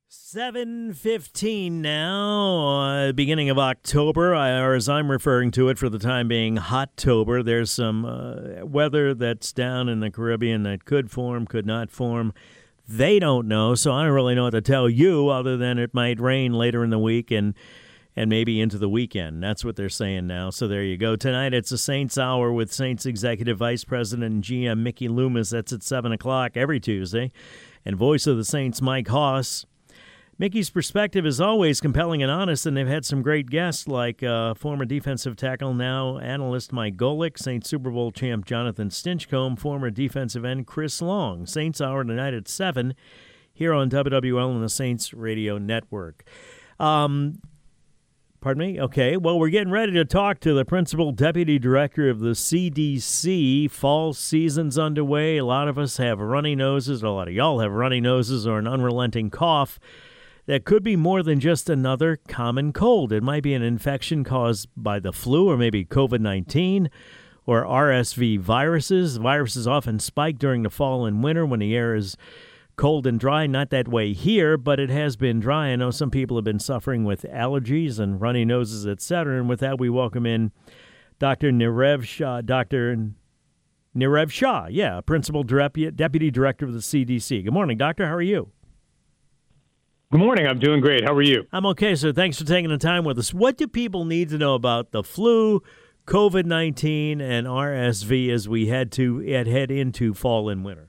7:15 now, beginning of October, or as I'm referring to it for the time being, Hot-tober. There's some weather that's down in the Caribbean that could form, could not form. They don't know, so I don't really know what to tell you other than it might rain later in the week and maybe into the weekend. That's what they're saying now, so there you go. Tonight it's a Saints Hour with Saints Executive Vice President and GM Mickey Loomis. That's at 7 o'clock every Tuesday. And voice of the Saints, Mike Hoss. Mickey's perspective is always compelling and honest, and they've had some great guests like former defensive tackle, now analyst Mike Golick, Saints Super Bowl champ Jonathan Stinchcomb, former defensive end Chris Long. Saints Hour tonight at 7 here on WWL and the Saints Radio Network. Pardon me? Okay, well, we're getting ready to talk to the principal deputy director of the CDC. Fall season's underway. A lot of us have runny noses. A lot of y'all have runny noses or an unrelenting cough. That could be more than just another common cold. It might be an infection caused by the flu or maybe COVID-19 or RSV viruses. Viruses often spike during the fall and winter when the air is cold and dry. Not that way here, but it has been dry. I know some people have been suffering with allergies and runny noses, etc. And with that, we welcome in Dr. Nirev Shah. Dr. Nirev Shah, Principal Deputy Director of the CDC. Good morning, Doctor. How are you? Good morning. I'm doing great. How are you? I'm okay, sir. Thanks for taking the time with us. What do people need to know about the flu, COVID-19, and RSV as we head into fall and winter?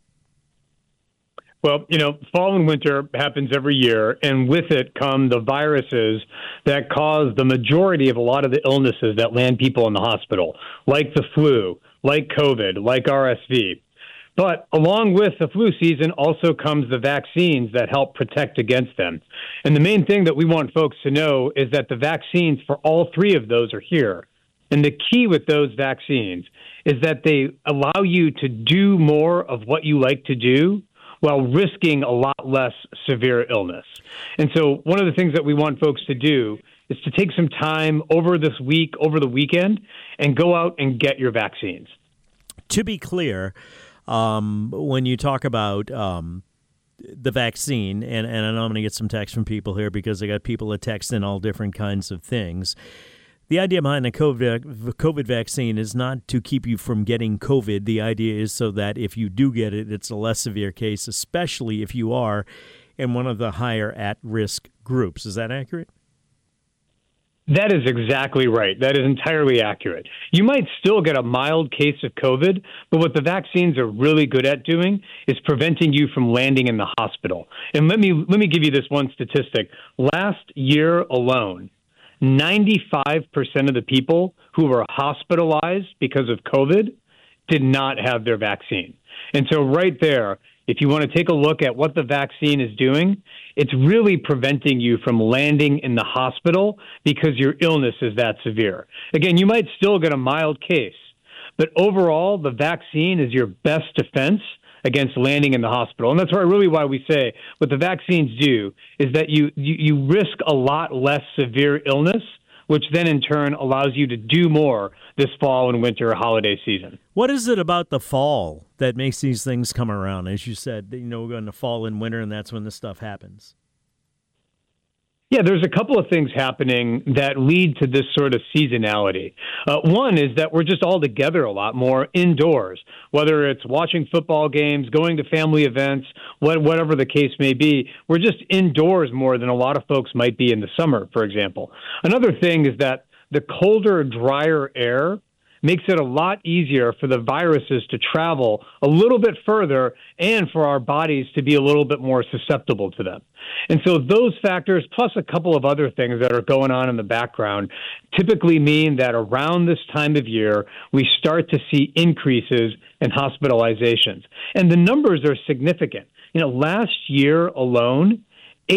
Well, fall and winter happens every year, and with it come the viruses that cause the majority of a lot of the illnesses that land people in the hospital, like the flu, like COVID, like RSV. But along with the flu season also comes the vaccines that help protect against them. And the main thing that we want folks to know is that the vaccines for all three of those are here. And the key with those vaccines is that they allow you to do more of what you like to do while risking a lot less severe illness. And so one of the things that we want folks to do is to take some time over this week, over the weekend, and go out and get your vaccines. To be clear, when you talk about the vaccine, and I know I'm going to get some text from people here because I got people that text in all different kinds of things. The idea behind the COVID vaccine is not to keep you from getting COVID. The idea is so that if you do get it, it's a less severe case, especially if you are in one of the higher at-risk groups. Is that accurate? That is exactly right. That is entirely accurate. You might still get a mild case of COVID, but what the vaccines are really good at doing is preventing you from landing in the hospital. And let me give you this one statistic. Last year alone, 95% of the people who were hospitalized because of COVID did not have their vaccine. And so right there, if you want to take a look at what the vaccine is doing, it's really preventing you from landing in the hospital because your illness is that severe. Again, you might still get a mild case, but overall, the vaccine is your best defense against landing in the hospital. And that's why we say what the vaccines do is that you risk a lot less severe illness, which then in turn allows you to do more this fall and winter holiday season. What is it about the fall that makes these things come around? As you said, we're going to fall and winter, and that's when this stuff happens. Yeah, there's a couple of things happening that lead to this sort of seasonality. One is that we're just all together a lot more indoors, whether it's watching football games, going to family events, whatever the case may be. We're just indoors more than a lot of folks might be in the summer, for example. Another thing is that the colder, drier air makes it a lot easier for the viruses to travel a little bit further and for our bodies to be a little bit more susceptible to them. And so those factors, plus a couple of other things that are going on in the background, typically mean that around this time of year, we start to see increases in hospitalizations. And the numbers are significant. Last year alone,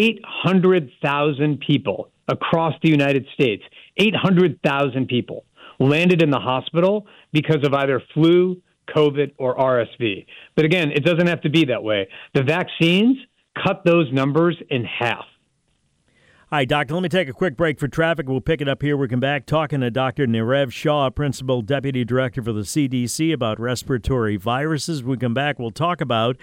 800,000 people across the United States, 800,000 people landed in the hospital because of either flu, COVID, or RSV. But again, it doesn't have to be that way. The vaccines cut those numbers in half. All right, Doctor, let me take a quick break for traffic. We'll pick it up here. We'll come back talking to Dr. Nirev Shah, Principal Deputy Director for the CDC, about respiratory viruses. When we come back, we'll talk about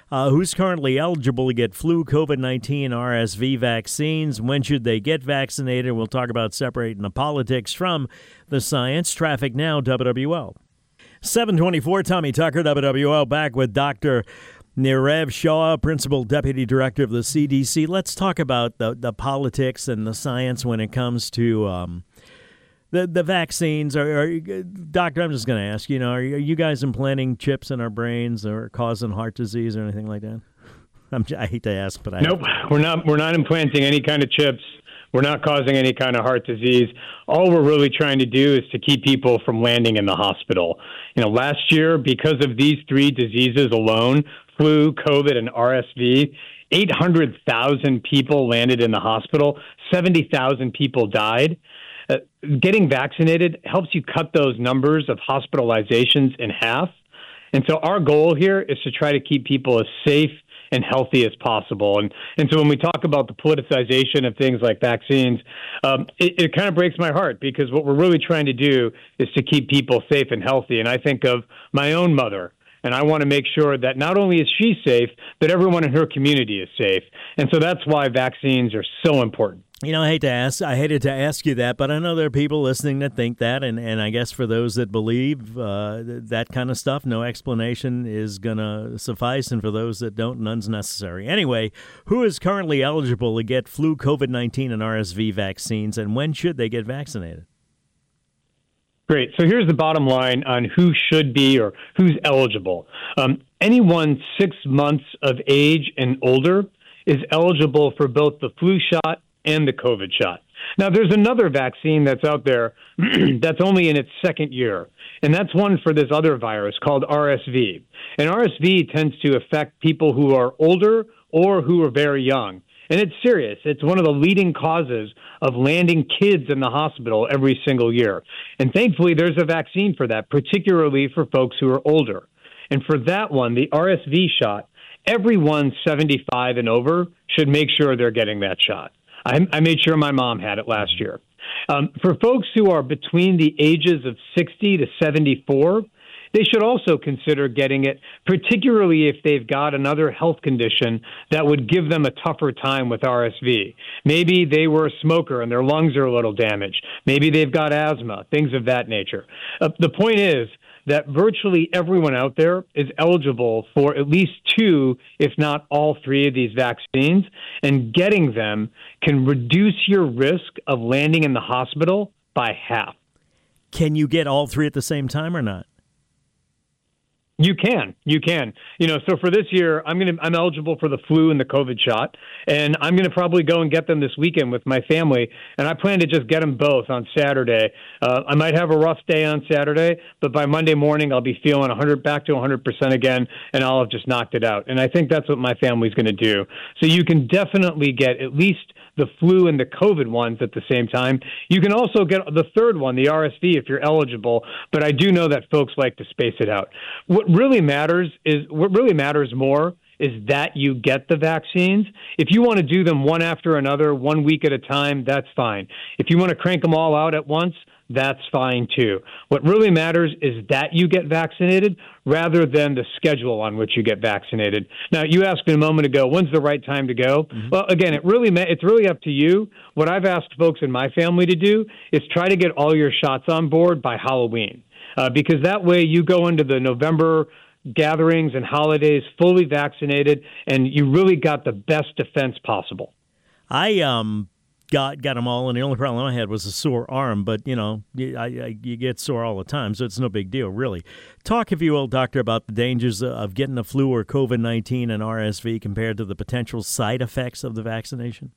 Who's currently eligible to get flu, COVID-19, RSV vaccines? When should they get vaccinated? We'll talk about separating the politics from the science. Traffic now, WWL. 724, Tommy Tucker, WWL, back with Dr. Nirav Shah, Principal Deputy Director of the CDC. Let's talk about the politics and the science when it comes to the vaccines. Doctor, I'm just going to ask, are you guys implanting chips in our brains or causing heart disease or anything like that? I hate to ask, but Nope, we're not implanting any kind of chips. We're not causing any kind of heart disease. All we're really trying to do is to keep people from landing in the hospital. Last year, because of these three diseases alone, flu, COVID, and RSV, 800,000 people landed in the hospital. 70,000 people died. Getting vaccinated helps you cut those numbers of hospitalizations in half. And so our goal here is to try to keep people as safe and healthy as possible. And so when we talk about the politicization of things like vaccines, it kind of breaks my heart, because what we're really trying to do is to keep people safe and healthy. And I think of my own mother, and I want to make sure that not only is she safe, but everyone in her community is safe. And so that's why vaccines are so important. I hated to ask you that, but I know there are people listening that think that, and I guess for those that believe that kind of stuff, no explanation is going to suffice, and for those that don't, none's necessary. Anyway, who is currently eligible to get flu, COVID-19, and RSV vaccines, and when should they get vaccinated? Great. So here's the bottom line on who should be or who's eligible. Anyone 6 months of age and older is eligible for both the flu shot and the COVID shot. Now, there's another vaccine that's out there that's only in its second year, and that's one for this other virus called RSV. And RSV tends to affect people who are older or who are very young. And it's serious. It's one of the leading causes of landing kids in the hospital every single year. And thankfully, there's a vaccine for that, particularly for folks who are older. And for that one, the RSV shot, everyone 75 and over should make sure they're getting that shot. I made sure my mom had it last year. For folks who are between the ages of 60 to 74, they should also consider getting it, particularly if they've got another health condition that would give them a tougher time with RSV. Maybe they were a smoker and their lungs are a little damaged. Maybe they've got asthma, things of that nature. The point is that virtually everyone out there is eligible for at least two, if not all three of these vaccines, and getting them can reduce your risk of landing in the hospital by half. Can you get all three at the same time or not? You can. So for this year, I'm eligible for the flu and the COVID shot, and I'm going to probably go and get them this weekend with my family, and I plan to just get them both on Saturday. I might have a rough day on Saturday, but by Monday morning, I'll be feeling back to 100% again, and I'll have just knocked it out. And I think that's what my family's going to do. So you can definitely get at least the flu and the COVID ones at the same time. You can also get the third one, the RSV, if you're eligible, but I do know that folks like to space it out. What really matters more is that you get the vaccines. If you want to do them one after another, 1 week at a time, that's fine. If you want to crank them all out at once, that's fine too. What really matters is that you get vaccinated rather than the schedule on which you get vaccinated. Now, you asked me a moment ago, when's the right time to go? Mm-hmm. Well, again, it's really up to you. What I've asked folks in my family to do is try to get all your shots on board by Halloween, because that way you go into the November gatherings and holidays fully vaccinated, and you really got the best defense possible. I got them all, and the only problem I had was a sore arm, but, you get sore all the time, so it's no big deal, really. Talk, if you will, Doctor, about the dangers of getting the flu or COVID-19 and RSV compared to the potential side effects of the vaccination.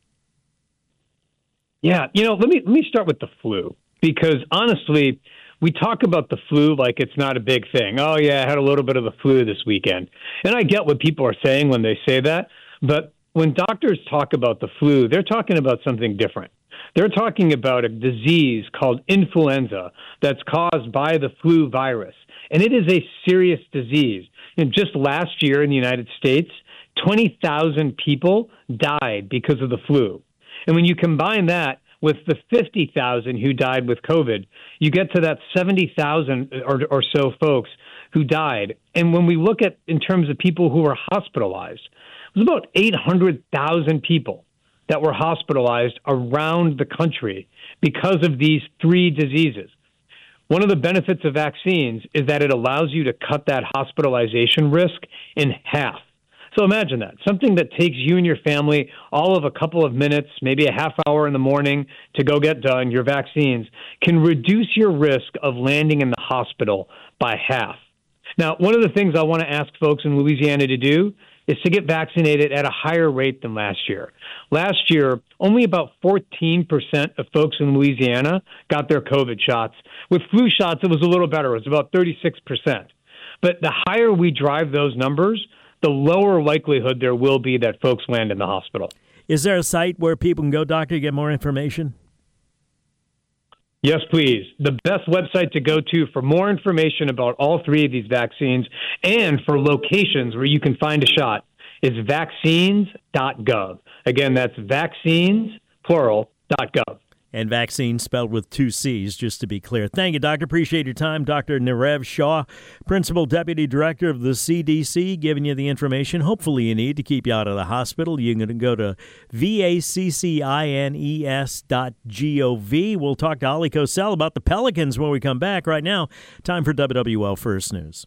Yeah, let me start with the flu, because honestly, we talk about the flu like it's not a big thing. Oh, yeah, I had a little bit of the flu this weekend. And I get what people are saying when they say that, but when doctors talk about the flu, they're talking about something different. They're talking about a disease called influenza that's caused by the flu virus. And it is a serious disease. And just last year in the United States, 20,000 people died because of the flu. And when you combine that with the 50,000 who died with COVID, you get to that 70,000 or so folks who died. And when we look at in terms of people who were hospitalized, it was about 800,000 people that were hospitalized around the country because of these three diseases. One of the benefits of vaccines is that it allows you to cut that hospitalization risk in half. So imagine that. Something that takes you and your family all of a couple of minutes, maybe a half hour in the morning to go get done, your vaccines, can reduce your risk of landing in the hospital by half. Now, one of the things I want to ask folks in Louisiana to do is to get vaccinated at a higher rate than last year. Last year, only about 14% of folks in Louisiana got their COVID shots. With flu shots, it was a little better. It was about 36%. But the higher we drive those numbers, the lower likelihood there will be that folks land in the hospital. Is there a site where people can go, doctor, to get more information? Yes, please. The best website to go to for more information about all three of these vaccines and for locations where you can find a shot is vaccines.gov. Again, that's vaccines, plural, .gov. And vaccine spelled with two C's, just to be clear. Thank you, Doctor. Appreciate your time. Dr. Nirev Shah, Principal Deputy Director of the CDC, giving you the information hopefully you need to keep you out of the hospital. You can go to vaccines.gov. We'll talk to Ali Cosell about the Pelicans when we come back. Right now, time for WWL First News.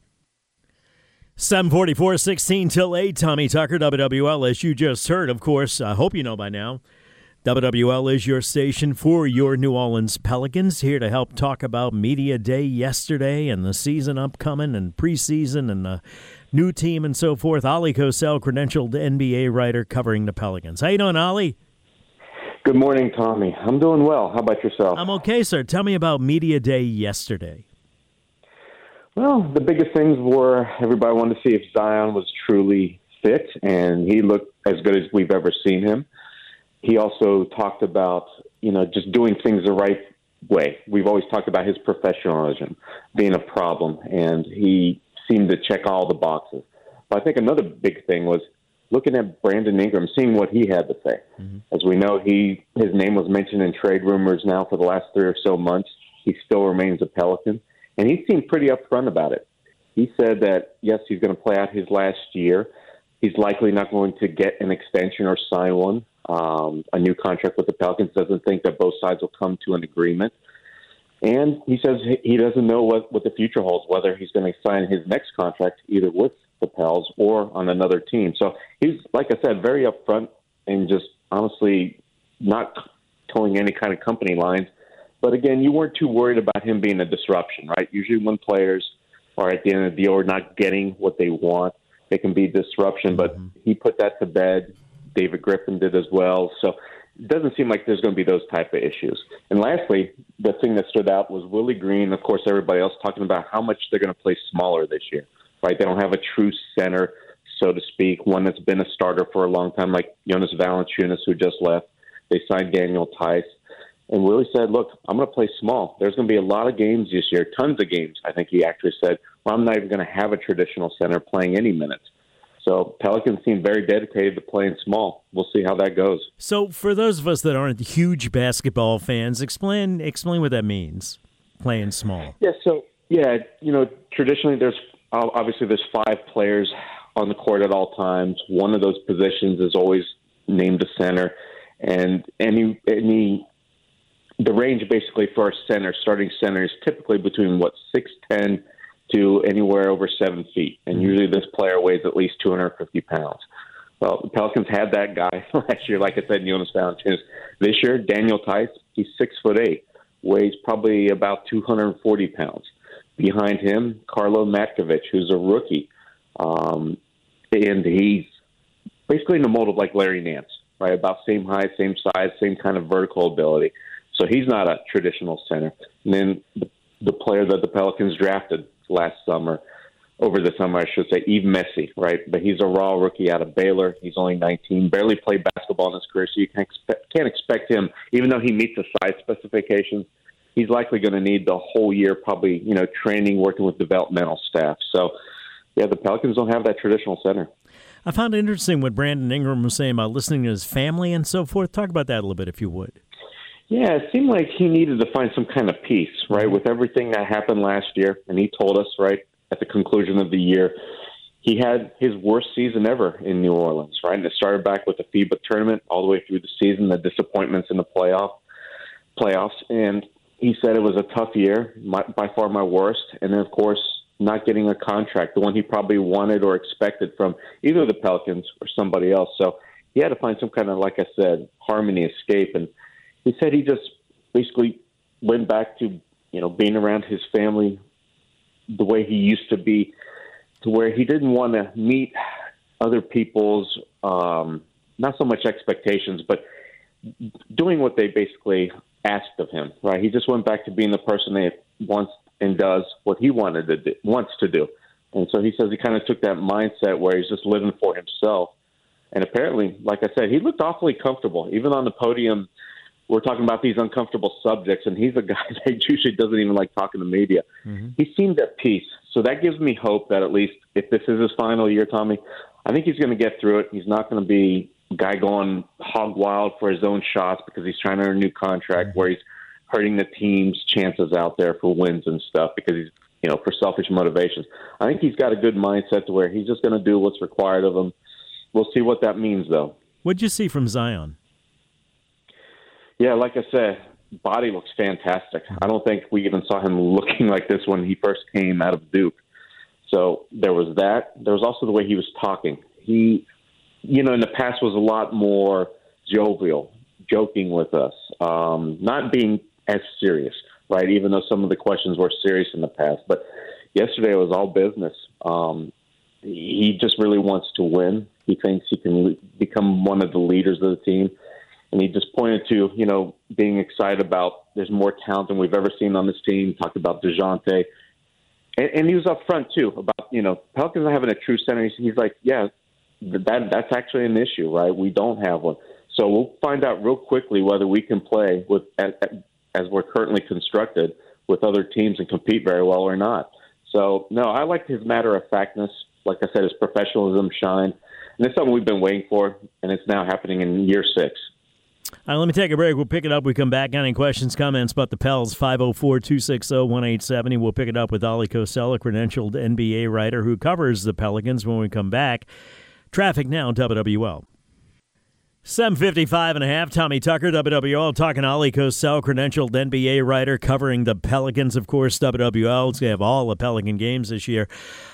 7:44, 16 till 8. Tommy Tucker, WWL, as you just heard, of course, I hope you know by now. WWL is your station for your New Orleans Pelicans, here to help talk about Media Day yesterday and the season upcoming and preseason and the new team and so forth. Ali Cosell, credentialed NBA writer covering the Pelicans. How you doing, Ali? Good morning, Tommy. I'm doing well. How about yourself? I'm okay, sir. Tell me about Media Day yesterday. Well, the biggest things were everybody wanted to see if Zion was truly fit, and he looked as good as we've ever seen him. He also talked about, just doing things the right way. We've always talked about his professionalism being a problem, and he seemed to check all the boxes. But I think another big thing was looking at Brandon Ingram, seeing what he had to say. Mm-hmm. As we know, his name was mentioned in trade rumors now for the last 3 or so months. He still remains a Pelican, and he seemed pretty upfront about it. He said that, yes, he's going to play out his last year. He's likely not going to get an extension or sign one. A new contract with the Pelicans. Doesn't think that both sides will come to an agreement. And he says he doesn't know what the future holds, whether he's going to sign his next contract either with the Pels or on another team. So he's, like I said, very upfront and just honestly not towing any kind of company lines. But again, you weren't too worried about him being a disruption, right? Usually when players are at the end of the deal or not getting what they want, they can be disruption. But he put that to bed. David Griffin did as well. So it doesn't seem like there's going to be those type of issues. And lastly, the thing that stood out was Willie Green, of course, everybody else talking about how much they're going to play smaller this year, right? They don't have a true center, so to speak, one that's been a starter for a long time, like Jonas Valanciunas, who just left. They signed Daniel Tice. And Willie said, look, I'm going to play small. There's going to be a lot of games this year, tons of games. I think he actually said, well, I'm not even going to have a traditional center playing any minutes. So Pelicans seem very dedicated to playing small. We'll see how that goes. So for those of us that aren't huge basketball fans, explain what that means, playing small. Traditionally there's 5 players on the court at all times. One of those positions is always named a center, and the range basically for our starting center is typically between 6'10" to anywhere over 7 feet. And usually this player weighs at least 250 pounds. Well, the Pelicans had that guy last year, like I said, Jonas Valanciunas. This year, Daniel Tice, he's 6'8", weighs probably about 240 pounds. Behind him, Karlo Matkovic, who's a rookie. And he's basically in the mold of like Larry Nance, right? About same height, same size, same kind of vertical ability. So he's not a traditional center. And then the player that the Pelicans drafted over the summer, I should say, Yves Messi, right? But he's a raw rookie out of Baylor. He's only 19, barely played basketball in his career, so you can't expect him, even though he meets the size specifications, he's likely going to need the whole year, probably, training, working with developmental staff. So, yeah, the Pelicans don't have that traditional center. I found it interesting what Brandon Ingram was saying about listening to his family and so forth. Talk about that a little bit, if you would. Yeah, it seemed like he needed to find some kind of peace, right, with everything that happened last year. And he told us, right, at the conclusion of the year, he had his worst season ever in New Orleans, right? And it started back with the FIBA tournament all the way through the season, the disappointments in the playoffs. And he said it was a tough year, by far my worst. And then, of course, not getting a contract, the one he probably wanted or expected from either the Pelicans or somebody else. So he had to find some kind of, like I said, harmony, escape. And he said he just basically went back to, being around his family the way he used to be, to where he didn't want to meet other people's, not so much expectations, but doing what they basically asked of him, right? He just went back to being the person that wants and does what he wants to do. And so he says he kind of took that mindset where he's just living for himself. And apparently, like I said, he looked awfully comfortable. Even on the podium, we're talking about these uncomfortable subjects, and he's a guy that usually doesn't even like talking to media. Mm-hmm. He seemed at peace. So that gives me hope that at least if this is his final year, Tommy, I think he's going to get through it. He's not going to be a guy going hog wild for his own shots because he's trying to earn a new contract, mm-hmm. where he's hurting the team's chances out there for wins and stuff because he's, for selfish motivations. I think he's got a good mindset to where he's just going to do what's required of him. We'll see what that means, though. What'd you see from Zion? Yeah, like I said, body looks fantastic. I don't think we even saw him looking like this when he first came out of Duke. So there was that. There was also the way he was talking. He, in the past was a lot more jovial, joking with us, not being as serious, right? Even though some of the questions were serious in the past. But yesterday it was all business. He just really wants to win. He thinks he can become one of the leaders of the team. And he just pointed to, being excited about there's more talent than we've ever seen on this team. Talked about DeJounte. And he was up front, too, about, Pelicans not having a true center. He's like, yeah, that's actually an issue, right? We don't have one. So we'll find out real quickly whether we can play with as we're currently constructed with other teams and compete very well or not. So, no, I liked his matter-of-factness. Like I said, his professionalism shined. And it's something we've been waiting for, and it's now happening in year 6. All right, let me take a break. We'll pick it up. We come back. Any questions, comments about the Pels, 504-260-1870. We'll pick it up with Ali Kosel, a credentialed NBA writer who covers the Pelicans when we come back. Traffic now, WWL. 7:55 and a half. Tommy Tucker, WWL, talking to Ali Kosel, credentialed NBA writer covering the Pelicans. Of course, WWL is going to have all the Pelican games this year.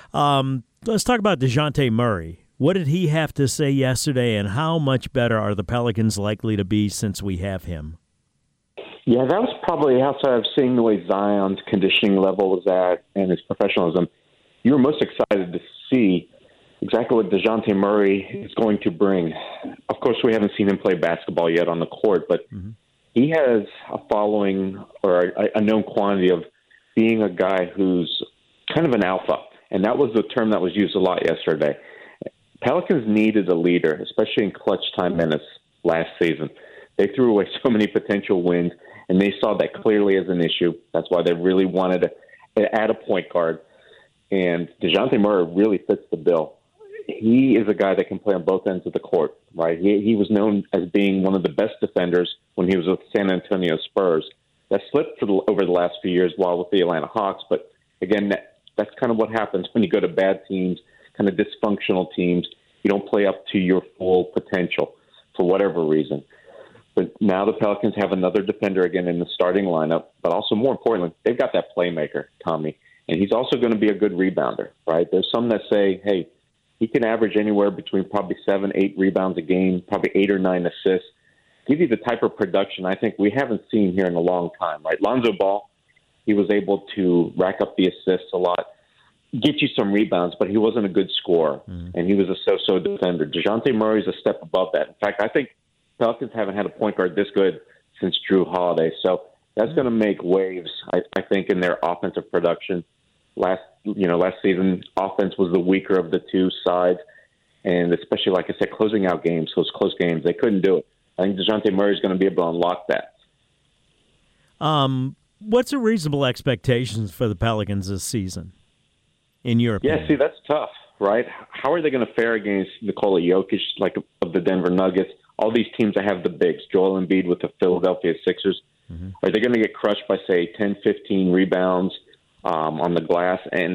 Let's talk about DeJounte Murray. What did he have to say yesterday, and how much better are the Pelicans likely to be since we have him? Yeah, that was probably outside of seeing the way Zion's conditioning level was at and his professionalism. You were most excited to see exactly what DeJounte Murray is going to bring. Of course, we haven't seen him play basketball yet on the court, but mm-hmm. he has a following or a known quantity of being a guy who's kind of an alpha, and that was the term that was used a lot yesterday. Pelicans needed a leader, especially in clutch time minutes last season. They threw away so many potential wins, and they saw that clearly as an issue. That's why they really wanted to add a point guard. And DeJounte Murray really fits the bill. He is a guy that can play on both ends of the court, right? He was known as being one of the best defenders when he was with San Antonio Spurs. That slipped over the last few years while with the Atlanta Hawks. But, again, that's kind of what happens when you go to bad teams, kind of dysfunctional teams. You don't play up to your full potential for whatever reason. But now the Pelicans have another defender again in the starting lineup, but also more importantly, they've got that playmaker, Tommy, and he's also going to be a good rebounder, right? There's some that say, hey, he can average anywhere between probably 7-8 rebounds a game, probably 8 or 9 assists, give you the type of production I think we haven't seen here in a long time, right? Lonzo Ball, he was able to rack up the assists a lot, get you some rebounds, but he wasn't a good scorer, and he was a so-so defender. DeJounte Murray's a step above that. In fact, I think Pelicans haven't had a point guard this good since Drew Holiday, so that's going to make waves, I think, in their offensive production. Last season, offense was the weaker of the two sides, and especially, like I said, closing out games, those close games, they couldn't do it. I think DeJounte Murray's going to be able to unlock that. What's a reasonable expectations for the Pelicans this season? In your opinion? Yeah, see, that's tough, right? How are they going to fare against Nikola Jokic, like of the Denver Nuggets? All these teams that have the bigs, Joel Embiid with the Philadelphia Sixers. Mm-hmm. Are they going to get crushed by, say, 10, 15 rebounds on the glass? And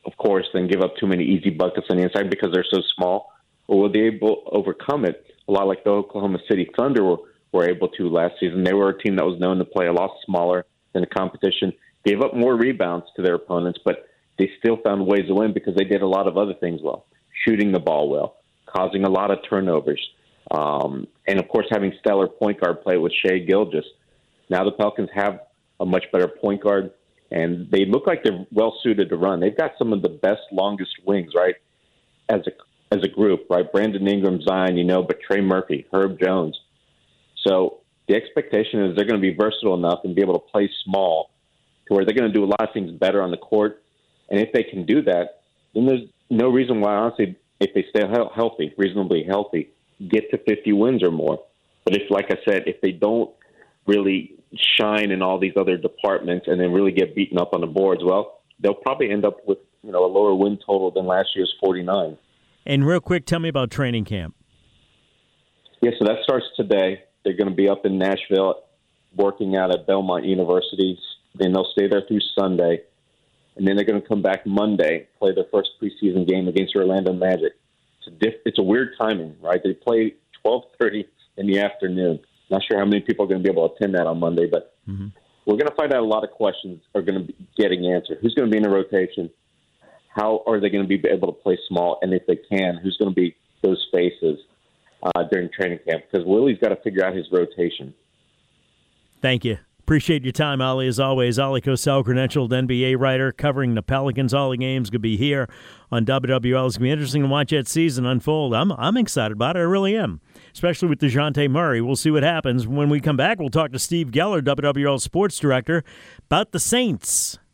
of course, then give up too many easy buckets on the inside because they're so small? Or will they able to overcome it? A lot like the Oklahoma City Thunder were able to last season. They were a team that was known to play a lot smaller than the competition, gave up more rebounds to their opponents, but they still found ways to win because they did a lot of other things well, shooting the ball well, causing a lot of turnovers, and, of course, having stellar point guard play with Shai Gilgeous. Now the Pelicans have a much better point guard, and they look like they're well-suited to run. They've got some of the best, longest wings, right, as a group, right? Brandon Ingram, Zion, but Trey Murphy, Herb Jones. So the expectation is they're going to be versatile enough and be able to play small to where they're going to do a lot of things better on the court. And if they can do that, then there's no reason why, honestly, if they stay healthy, reasonably healthy, get to 50 wins or more. But if, like I said, if they don't really shine in all these other departments and then really get beaten up on the boards, well, they'll probably end up with a lower win total than last year's 49. And real quick, tell me about training camp. Yeah, so that starts today. They're going to be up in Nashville working out at Belmont University. Then they'll stay there through Sunday. And then they're going to come back Monday, play their first preseason game against Orlando Magic. It's a weird timing, right? They play 12:30 in the afternoon. Not sure how many people are going to be able to attend that on Monday, but we're going to find out a lot of questions are going to be getting answered. Who's going to be in the rotation? How are they going to be able to play small? And if they can, who's going to be those faces during training camp? Because Willie's got to figure out his rotation. Thank you. Appreciate your time, Ollie, as always. Ollie Cosell, credentialed NBA writer, covering the Pelicans. All the games could be here on WWL. It's going to be interesting to watch that season unfold. I'm excited about it. I really am, especially with DeJounte Murray. We'll see what happens. When we come back, we'll talk to Steve Geller, WWL sports director, about the Saints.